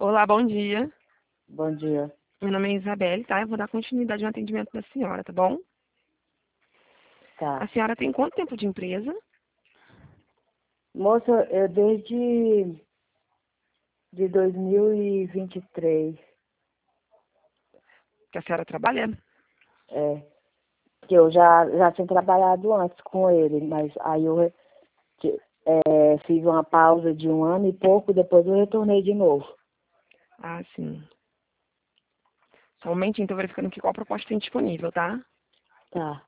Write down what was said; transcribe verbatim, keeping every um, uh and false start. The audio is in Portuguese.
Olá, bom dia. Bom dia. Meu nome é Isabelle, tá? Eu vou dar continuidade no atendimento da senhora, tá bom? A Tá. senhora tem quanto tempo de empresa? Moça, eu desde de dois mil e vinte e três, Que a senhora trabalha? é, que eu já, já tinha trabalhado antes com ele, mas aí eu que- é, fiz uma pausa de um ano e pouco, depois eu retornei de novo. Ah, sim. Só um momentinho, tô verificando aqui qual proposta tem disponível, tá? Tá.